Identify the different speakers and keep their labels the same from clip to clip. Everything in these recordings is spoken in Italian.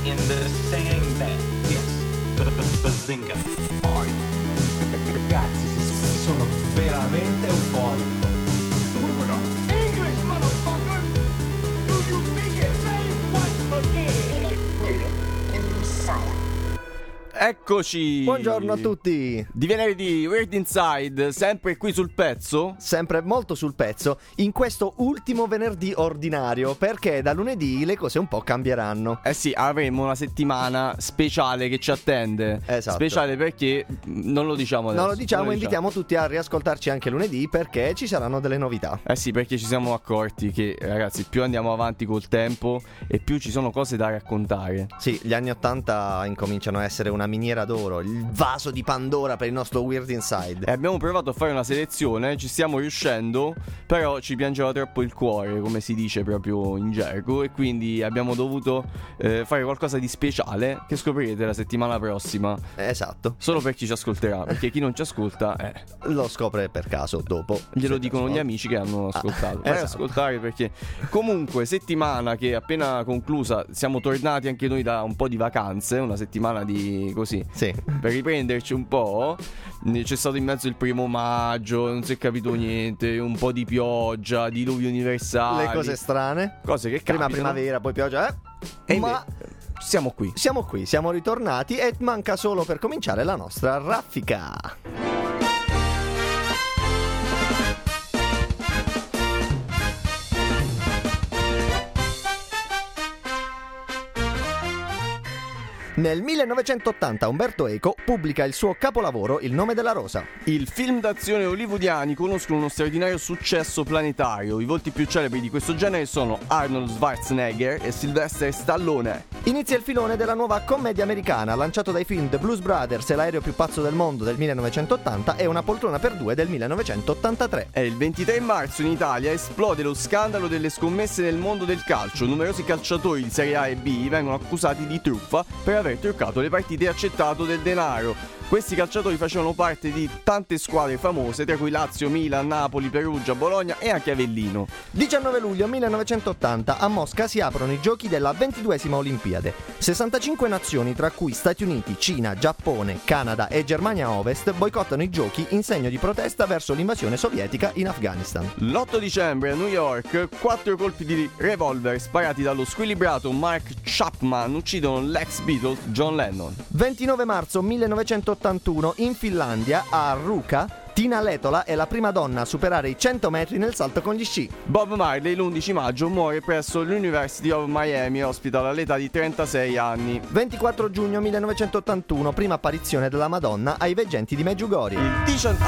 Speaker 1: in the same band. Yes. Bazinga.
Speaker 2: Ragazzi, sono veramente euforico.
Speaker 3: English, motherfucker! Do you think it? Say what again?
Speaker 4: Eccoci!
Speaker 5: Buongiorno a tutti!
Speaker 4: Di venerdì, Weird Inside, sempre qui sul pezzo.
Speaker 5: Sempre molto sul pezzo, in questo ultimo venerdì ordinario, perché da lunedì le cose un po' cambieranno.
Speaker 4: Eh sì, avremo una settimana speciale che ci attende.
Speaker 5: Esatto.
Speaker 4: Speciale perché non lo diciamo adesso.
Speaker 5: Non lo diciamo, invitiamo tutti a riascoltarci anche lunedì perché ci saranno delle novità.
Speaker 4: Eh sì, perché ci siamo accorti che, ragazzi, più andiamo avanti col tempo e più ci sono cose da raccontare.
Speaker 5: Sì, gli anni 80 incominciano a essere una miniera d'oro, il vaso di Pandora per il nostro Weird Inside.
Speaker 4: Abbiamo provato a fare una selezione, ci stiamo riuscendo, però ci piangeva troppo il cuore, come si dice proprio in gergo, e quindi abbiamo dovuto fare qualcosa di speciale che scoprirete la settimana prossima.
Speaker 5: Esatto.
Speaker 4: Solo per chi ci ascolterà, perché chi non ci ascolta
Speaker 5: lo scopre per caso dopo.
Speaker 4: glielo dicono gli amici che hanno ascoltato. Vai ad
Speaker 5: esatto.
Speaker 4: ascoltare, perché comunque settimana che è appena conclusa, siamo tornati anche noi da un po' di vacanze, una settimana di così,
Speaker 5: Sì.
Speaker 4: per riprenderci un po'. C'è stato in mezzo il 1° maggio, non si è capito niente, un po' di pioggia, diluvi universali,
Speaker 5: Le cose strane.
Speaker 4: cose che
Speaker 5: Prima
Speaker 4: capitano.
Speaker 5: primavera, poi pioggia,
Speaker 4: E
Speaker 5: ma
Speaker 4: siamo qui.
Speaker 5: siamo qui, siamo ritornati e manca solo per cominciare la nostra raffica. Nel 1980 Umberto Eco pubblica il suo capolavoro Il nome della rosa.
Speaker 4: Il film d'azione hollywoodiani conoscono uno straordinario successo planetario. I volti più celebri di questo genere sono Arnold Schwarzenegger e Sylvester Stallone.
Speaker 5: Inizia il filone della nuova commedia americana, lanciato dai film The Blues Brothers e L'aereo più pazzo del mondo del 1980 e Una poltrona per due del 1983.
Speaker 4: E il 23 marzo in Italia esplode lo scandalo delle scommesse nel mondo del calcio. Numerosi calciatori di Serie A e B vengono accusati di truffa per aver truccato le partite e accettato del denaro. Questi calciatori facevano parte di tante squadre famose, tra cui Lazio, Milan, Napoli, Perugia, Bologna e anche Avellino.
Speaker 5: 19 luglio 1980 a Mosca si aprono i giochi della 22esima Olimpiade. 65 nazioni, tra cui Stati Uniti, Cina, Giappone, Canada e Germania Ovest, boicottano i giochi in segno di protesta verso l'invasione sovietica in Afghanistan.
Speaker 4: L'8 dicembre a New York, 4 colpi di revolver sparati dallo squilibrato Mark Chapman uccidono l'ex Beatle John Lennon.
Speaker 5: 29 marzo 1981 in Finlandia, a Ruka, Tina Letola è la prima donna a superare i 100 metri nel salto con gli sci.
Speaker 4: Bob Marley l'11 maggio muore presso l'University of Miami Hospital all'età di 36 anni.
Speaker 5: 24 giugno 1981, prima apparizione della Madonna ai veggenti di Medjugorje.
Speaker 4: Il 19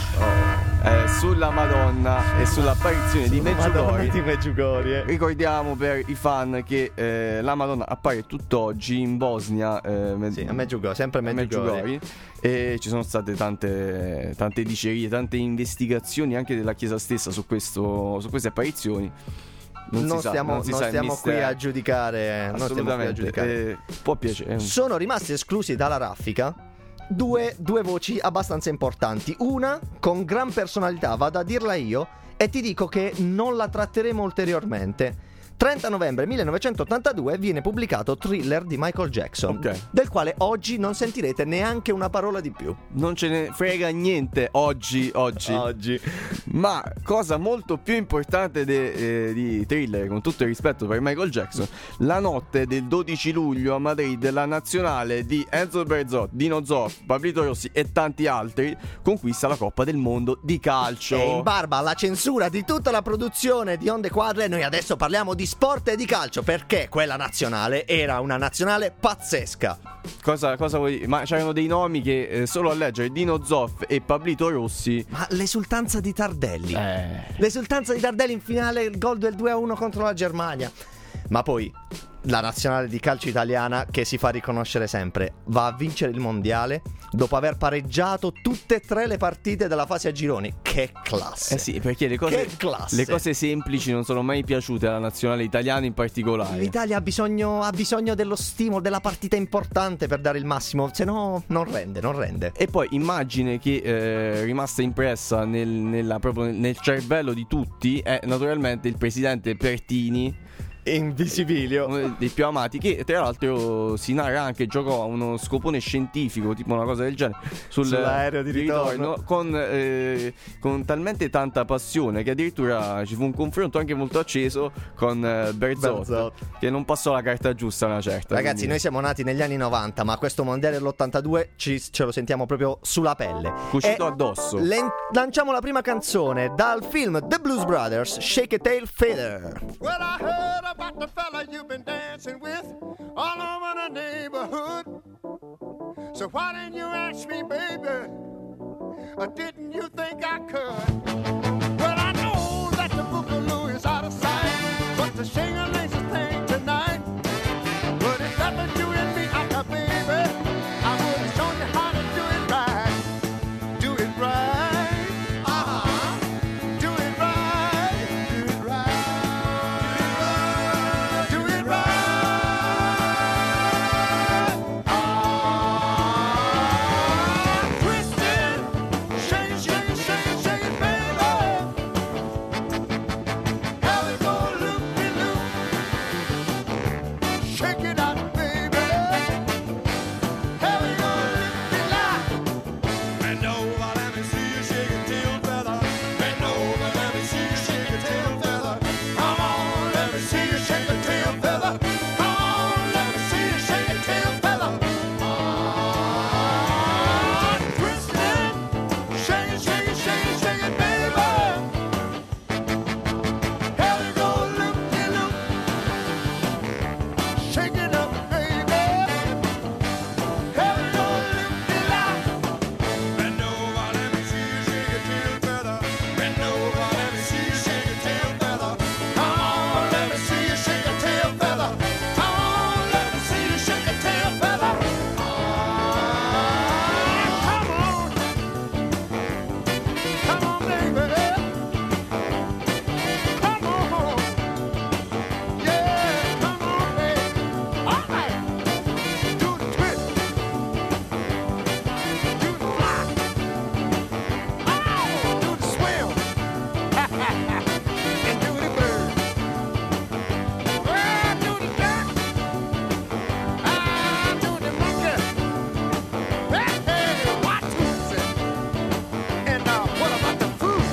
Speaker 4: sulla Madonna e sull'apparizione di Medjugorje.
Speaker 5: Medjugorje.
Speaker 4: Ricordiamo per i fan che la Madonna appare tutt'oggi in Bosnia,
Speaker 5: Sì, a Medjugorje, sempre a Medjugorje.
Speaker 4: E ci sono state tante dicerie, tante investigazioni anche della Chiesa stessa su queste apparizioni.
Speaker 5: Non
Speaker 4: si
Speaker 5: stiamo
Speaker 4: sa il
Speaker 5: qui
Speaker 4: mistero.
Speaker 5: a giudicare. Non stiamo qui a
Speaker 4: Assolutamente,
Speaker 5: giudicare.
Speaker 4: può piacere.
Speaker 5: Sono rimasti esclusi dalla raffica due voci abbastanza importanti. Una con gran personalità, vado a dirla io, e ti dico che non la tratteremo ulteriormente. 30 novembre 1982 viene pubblicato Thriller di Michael Jackson,
Speaker 4: Ok.
Speaker 5: del quale oggi non sentirete neanche una parola di più.
Speaker 4: Non ce ne frega niente oggi. Ma cosa molto più importante di Thriller, con tutto il rispetto per Michael Jackson, la notte del 12 luglio a Madrid la nazionale di Enzo Berzot, Dino Zoff, Pablito Rossi e tanti altri conquista la Coppa del Mondo di calcio.
Speaker 5: E in barba alla censura di tutta la produzione di Onde Quadre, noi adesso parliamo di sport e di calcio, perché quella nazionale era una nazionale pazzesca.
Speaker 4: Cosa vuoi? Ma c'erano dei nomi che solo a leggere Dino Zoff e Pablito Rossi.
Speaker 5: Ma l'esultanza di Tardelli, l'esultanza di Tardelli in finale, il gol del 2-1 contro la Germania. Ma poi la nazionale di calcio italiana, che si fa riconoscere sempre, va a vincere il mondiale dopo aver pareggiato tutte e tre le partite della fase a gironi. Che classe!
Speaker 4: Eh sì, perché le
Speaker 5: Che classe!
Speaker 4: le cose semplici non sono mai piaciute alla nazionale italiana in particolare.
Speaker 5: L'Italia ha bisogno dello stimolo, della partita importante per dare il massimo, se no non rende.
Speaker 4: E poi immagine che è rimasta impressa proprio nel cervello di tutti è naturalmente il presidente Pertini,
Speaker 5: Invisibilio,
Speaker 4: uno dei più amati, che tra l'altro si narra anche giocò a uno scopone scientifico, tipo una cosa del genere,
Speaker 5: sull'aereo di ritorno.
Speaker 4: Con talmente tanta passione che addirittura ci fu un confronto anche molto acceso con Berzot, che non passò la carta giusta una certa.
Speaker 5: Ragazzi,
Speaker 4: quindi
Speaker 5: noi siamo nati negli anni 90, ma questo mondiale dell'82 ce lo sentiamo proprio sulla pelle,
Speaker 4: cucito addosso.
Speaker 5: Lanciamo la prima canzone dal film The Blues Brothers, Shake a Tail Feather.
Speaker 3: Well, I heard about the fella you've been dancing with all over the neighborhood. So why didn't you ask me, baby? Or didn't you think I could? Well, I know that the boogaloo is out of sight, but the shing-a-ling's a thing tonight. But if that was you and me out there, baby, I would have shown you how to do it right. Do it right. Uh-huh. Do it right. Do it right. Do it right. Twisted, shake it, shake it, shake it, shake it, baby. How it go loop-de-loop. Shake it out, baby. How it go loop-de-loop. Bend over, let me see you shake your tail feather. Bend over, let me see you shake your tail feather. Come on, let me see you shake your tail feather. Come on, let me see you shake your tail feather. Twist it, shake it, shake it, shake it, shake it, baby. How it go loop-de-loop. Shake it up, baby. How it go loop-de-loop. Bend over, let me see you shake your tail feather. Bend over, let me see you shake your tail feather. Come on, let me see you shake your tail feather. Come on, let me see you shake your tail feather. Come on. Come on, baby. Come on. Yeah, come on, baby. All right. Do the twist. Do the fly. Oh, do the swim. And do the bird. Well, do the duck. Do the monkey. Hey, watch it. And what about the food?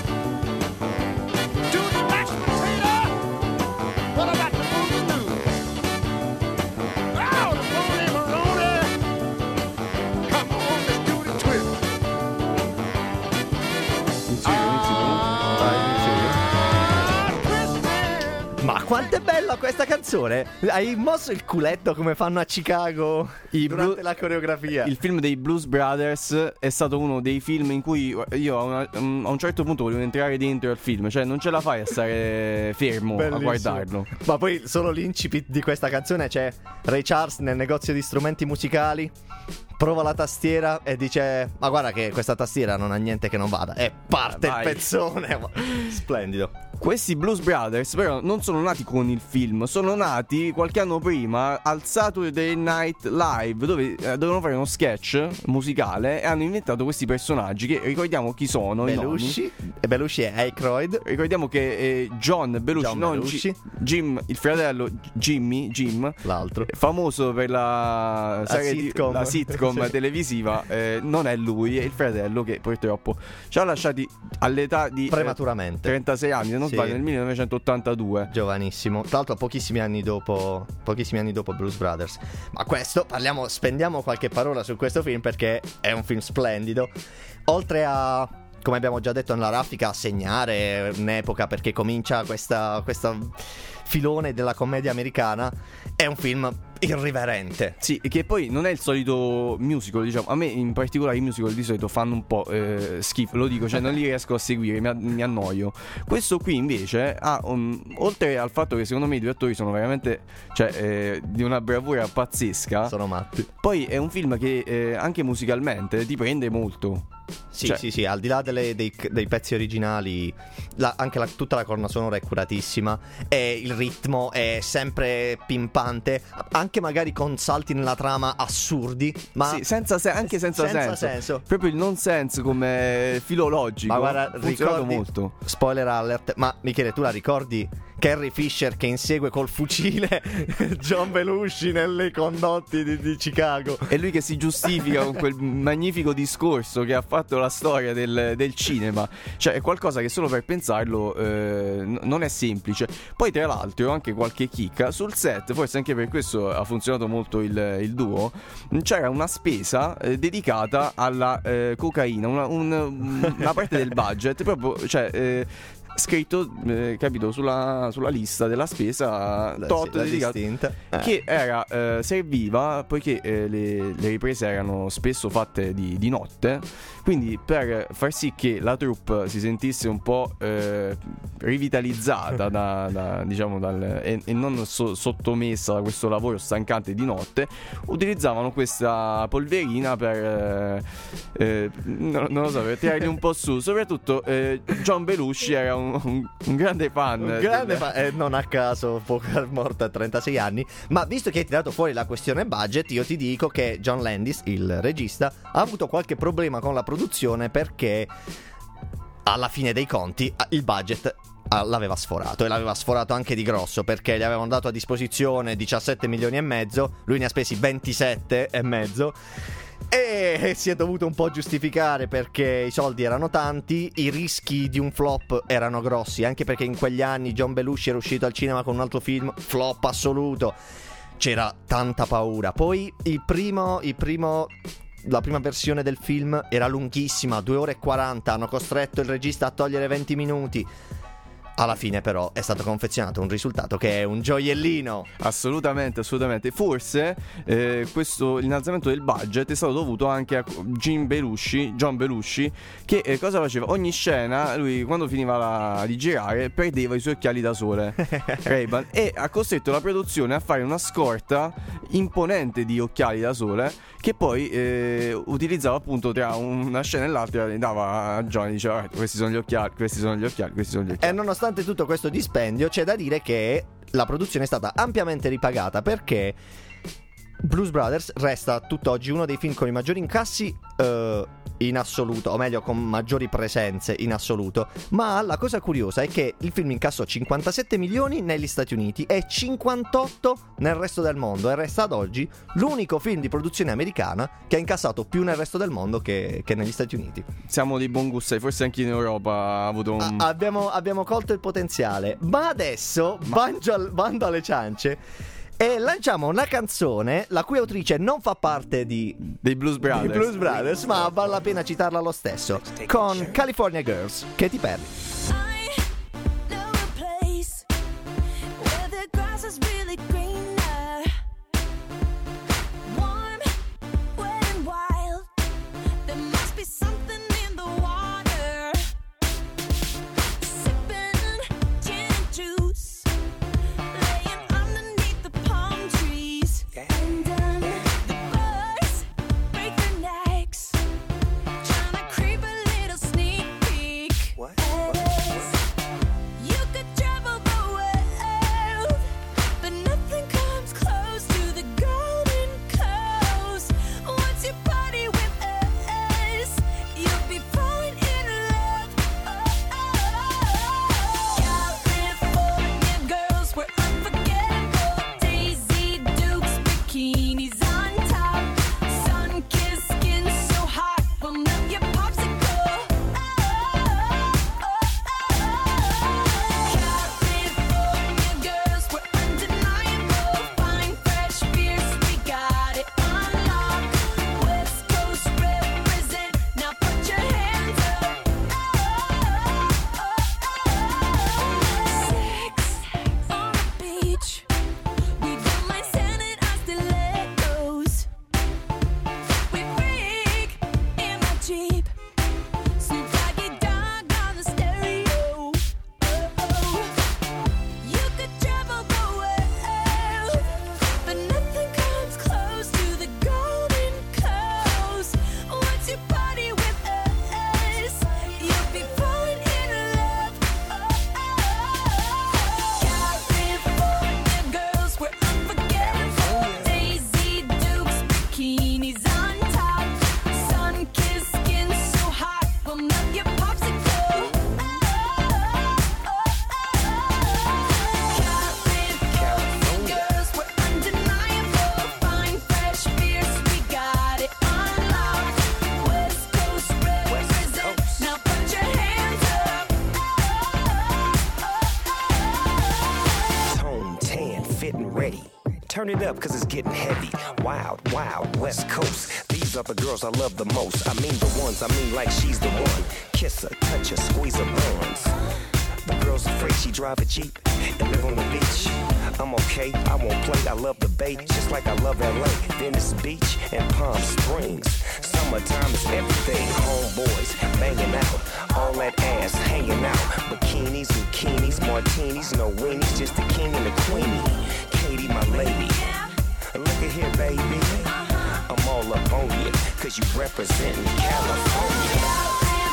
Speaker 3: Do the mashed potato. What about the boogaloo? Oh, the Rolly Maroni. Come on, let's do the twist. Twisted.
Speaker 5: Ma quanto è bella questa canzone! Hai mosso il culetto come fanno a Chicago durante la coreografia.
Speaker 4: Il film dei Blues Brothers è stato uno dei film in cui io a un certo punto volevo entrare dentro al film, cioè non ce la fai a stare fermo a guardarlo.
Speaker 5: Ma poi solo l'incipit di questa canzone c'è Ray Charles nel negozio di strumenti musicali, prova la tastiera e dice: ma guarda che questa tastiera non ha niente che non vada. E parte il
Speaker 4: Vai.
Speaker 5: pezzone. Splendido.
Speaker 4: Questi Blues Brothers però non sono nati con il film, sono nati qualche anno prima al Saturday Night Live, dove dovevano fare uno sketch musicale e hanno inventato questi personaggi che ricordiamo chi sono.
Speaker 5: Belushi. E Belushi è Aykroyd.
Speaker 4: Ricordiamo che John Belushi,
Speaker 5: John
Speaker 4: non
Speaker 5: Belushi.
Speaker 4: Jim, il fratello Jim,
Speaker 5: L'altro.
Speaker 4: famoso per la serie
Speaker 5: sitcom.
Speaker 4: la sitcom
Speaker 5: Sì.
Speaker 4: televisiva, non è lui, è il fratello che purtroppo ci ha lasciati all'età di
Speaker 5: Prematuramente.
Speaker 4: 36 anni, se non
Speaker 5: Sì.
Speaker 4: sbaglio, nel 1982.
Speaker 5: Giovanissimo. Tra l'altro pochissimi anni dopo Blues Brothers. Ma spendiamo qualche parola su questo film perché è un film splendido. Oltre a, come abbiamo già detto nella raffica, a segnare un'epoca perché comincia questa filone della commedia americana, è un film irriverente.
Speaker 4: Sì, che poi non è il solito musical, diciamo. A me in particolare i musical di solito fanno un po' schifo, lo dico, cioè non li riesco a seguire, mi annoio. Questo qui invece ha oltre al fatto che secondo me i due attori sono veramente, cioè, di una bravura pazzesca.
Speaker 5: Sono matti.
Speaker 4: Poi è un film che anche musicalmente ti prende molto.
Speaker 5: Sì,
Speaker 4: Cioè-
Speaker 5: sì, al di là dei pezzi originali, anche tutta la colonna sonora è curatissima e il ritmo è sempre pimpante, anche magari con salti nella trama assurdi, ma
Speaker 4: Sì, senza senso.
Speaker 5: senso.
Speaker 4: Proprio il nonsense come filologico.
Speaker 5: Ma guarda,
Speaker 4: funzionato
Speaker 5: ricordi,
Speaker 4: molto.
Speaker 5: spoiler alert, ma Michele, tu la ricordi Carrie Fisher che insegue col fucile John Belushi nei condotti di Chicago.
Speaker 4: E lui che si giustifica con quel magnifico discorso che ha fatto la storia del cinema. Cioè è qualcosa che solo per pensarlo non è semplice. Poi tra l'altro anche qualche chicca sul set, forse anche per questo ha funzionato molto il duo, c'era una spesa dedicata alla cocaina, una parte del budget proprio, cioè scritto, capito, sulla lista della spesa tot dedicata, che era serviva poiché le riprese erano spesso fatte di notte, quindi per far sì che la troupe si sentisse un po' rivitalizzata diciamo e non sottomessa da questo lavoro stancante di notte, utilizzavano questa polverina per non lo so, per tirarli un po' su. Soprattutto John Belushi era un grande fan.
Speaker 5: Non a caso, morto a 36 anni. Ma visto che hai tirato fuori la questione budget, io ti dico che John Landis, il regista, ha avuto qualche problema con la produzione, perché alla fine dei conti il budget l'aveva sforato, e l'aveva sforato anche di grosso, perché gli avevano dato a disposizione 17 milioni e mezzo, lui ne ha spesi 27 e mezzo. E si è dovuto un po' giustificare perché i soldi erano tanti, i rischi di un flop erano grossi, anche perché in quegli anni John Belushi era uscito al cinema con un altro film, flop assoluto, c'era tanta paura. Poi la prima versione del film era lunghissima, 2 ore e 40, hanno costretto il regista a togliere 20 minuti. Alla fine però è stato confezionato un risultato che è un gioiellino.
Speaker 4: Assolutamente. Forse questo innalzamento del budget è stato dovuto anche a John Belushi, che cosa faceva? Ogni scena lui, quando finiva di girare, perdeva i suoi occhiali da sole Ray-Ban, e ha costretto la produzione a fare una scorta imponente di occhiali da sole, che poi utilizzava appunto tra una scena e l'altra, e dava a John e diceva: questi sono gli occhiali. E
Speaker 5: nonostante tutto questo dispendio, c'è da dire che la produzione è stata ampiamente ripagata, perché Blues Brothers resta tutt'oggi uno dei film con i maggiori incassi in assoluto, o meglio con maggiori presenze in assoluto. Ma la cosa curiosa è che il film incassò 57 milioni negli Stati Uniti e 58 nel resto del mondo, e resta ad oggi l'unico film di produzione americana che ha incassato più nel resto del mondo che negli Stati Uniti.
Speaker 4: Siamo di buon gusto, forse anche in Europa ha avuto un...
Speaker 5: abbiamo colto il potenziale. Ma adesso bando alle ciance e lanciamo una canzone la cui autrice non fa parte dei
Speaker 4: Blues Brothers,
Speaker 5: ma vale la pena citarla lo stesso, con California Girls, Katy Perry.
Speaker 6: Turn it up, cause it's getting heavy. Wild, wild, West Coast. These are the girls I love the most. I mean the ones, I mean like she's the one. Kiss her, touch her, squeeze her buns. The girl's afraid she drive a Jeep and live on the beach. I'm okay, I won't play, I love the bay, just like I love LA, Venice Beach and Palm Springs. Summertime is everything, homeboys banging out, all that ass hanging out. Bikinis, bikinis, martinis, no weenies, just the king and the queenie. Katie, my lady, look at here, baby, I'm all up on you, cause you representing California.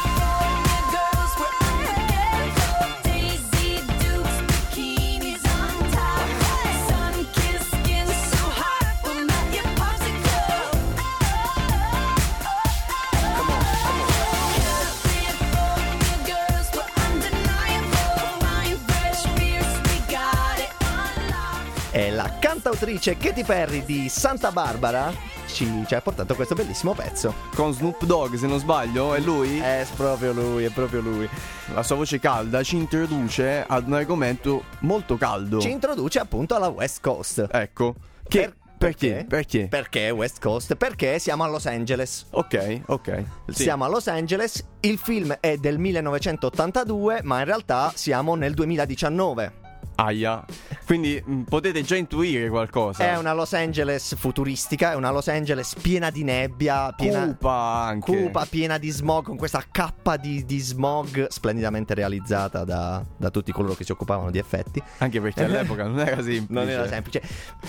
Speaker 5: E la cantautrice Katy Perry di Santa Barbara ci ha portato questo bellissimo pezzo.
Speaker 4: Con Snoop Dogg, se non sbaglio, è lui?
Speaker 5: È proprio lui, è proprio lui.
Speaker 4: La sua voce calda ci introduce ad un argomento molto caldo.
Speaker 5: Ci introduce appunto alla West Coast.
Speaker 4: Ecco. Perché?
Speaker 5: Perché West Coast? Perché siamo a Los Angeles.
Speaker 4: Ok. Sì.
Speaker 5: Siamo a Los Angeles, il film è del 1982, ma in realtà siamo nel 2019.
Speaker 4: Aia. Quindi potete già intuire qualcosa.
Speaker 5: È una Los Angeles futuristica, è una Los Angeles piena di nebbia, cupa, piena di smog, con questa cappa di smog splendidamente realizzata da tutti coloro che si occupavano di effetti.
Speaker 4: Anche perché all'epoca non era semplice.
Speaker 5: Non era semplice.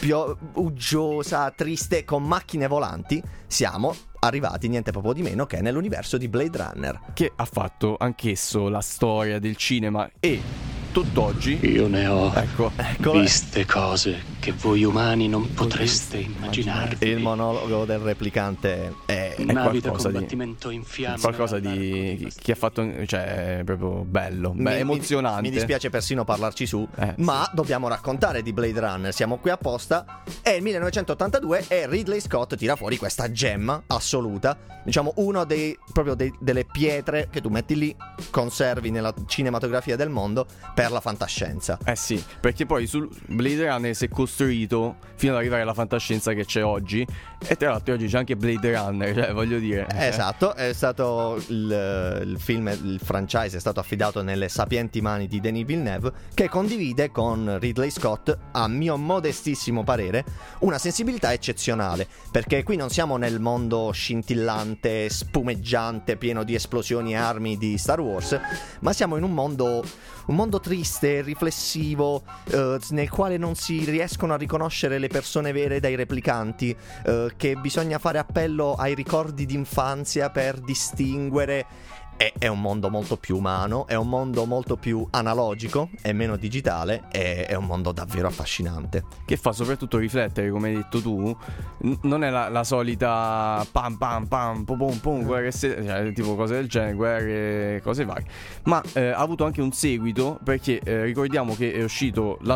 Speaker 5: Uggiosa, triste, con macchine volanti. Siamo arrivati niente proprio di meno che nell'universo di Blade Runner,
Speaker 4: che ha fatto anch'esso la storia del cinema e tutt'oggi
Speaker 1: io ne ho viste cose che voi umani non potreste immaginarvi.
Speaker 5: Il monologo del replicante è
Speaker 1: navi da
Speaker 4: qualcosa
Speaker 1: combattimento in fiamme,
Speaker 4: qualcosa di che ha fatto, cioè è proprio bello, emozionante.
Speaker 5: Mi dispiace persino parlarci su, ma dobbiamo raccontare di Blade Runner, siamo qui apposta. È il 1982 e Ridley Scott tira fuori questa gemma assoluta, diciamo uno delle pietre che tu metti lì, conservi nella cinematografia del mondo per la fantascienza.
Speaker 4: Sì, perché poi su Blade Runner si è costruito fino ad arrivare alla fantascienza che c'è oggi. E tra l'altro oggi c'è anche Blade Runner, cioè voglio dire.
Speaker 5: Esatto, è stato il film, il franchise è stato affidato nelle sapienti mani di Denis Villeneuve, che condivide con Ridley Scott, a mio modestissimo parere, una sensibilità eccezionale, perché qui non siamo nel mondo scintillante, spumeggiante, pieno di esplosioni e armi di Star Wars, ma siamo in un mondo triste, riflessivo, nel quale non si riescono a riconoscere le persone vere dai replicanti, che bisogna fare appello ai ricordi d'infanzia per distinguere. È un mondo molto più umano, è un mondo molto più analogico e meno digitale, è un mondo davvero affascinante,
Speaker 4: che fa soprattutto riflettere, come hai detto tu. Non è la solita pam pam pam pom pom guerre, cioè, tipo cose del genere, guerre, cose varie, ma ha avuto anche un seguito, perché ricordiamo che è uscito l'anno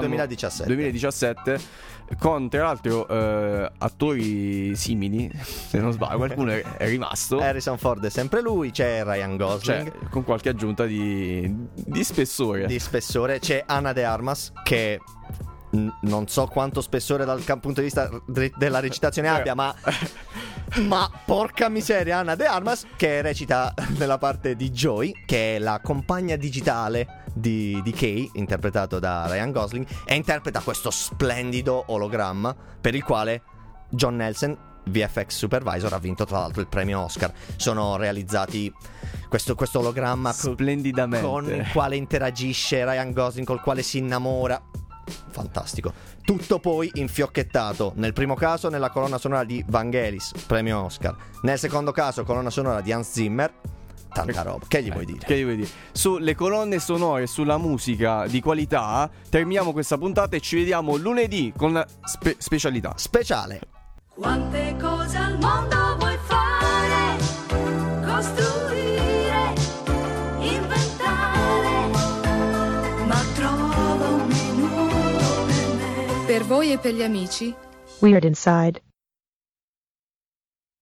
Speaker 4: 2017 con tra l'altro attori simili, se non sbaglio, qualcuno è rimasto.
Speaker 5: Harrison Ford è sempre lui, c'è Ryan Gosling,
Speaker 4: cioè, con qualche aggiunta di spessore.
Speaker 5: C'è Ana de Armas, che non so quanto spessore dal punto di vista della recitazione abbia, ma porca miseria, Ana de Armas, che recita nella parte di Joy, che è la compagna digitale di Kay, interpretato da Ryan Gosling, e interpreta questo splendido ologramma per il quale John Nelson, VFX Supervisor, ha vinto tra l'altro il premio Oscar. Sono realizzati questo ologramma
Speaker 4: splendidamente,
Speaker 5: con il quale interagisce Ryan Gosling, col quale si innamora. Fantastico. Tutto poi infiocchettato, nel primo caso nella colonna sonora di Vangelis, premio Oscar, nel secondo caso colonna sonora di Hans Zimmer. Tanta roba, che gli vuoi dire?
Speaker 4: Sulle colonne sonore, sulla musica di qualità terminiamo questa puntata e ci vediamo lunedì con la specialità
Speaker 5: speciale.
Speaker 7: Quante cose al mondo vuoi fare? Costruire, inventare, ma trova un minuto per me.
Speaker 8: Per voi e per gli amici,
Speaker 9: Weird Inside.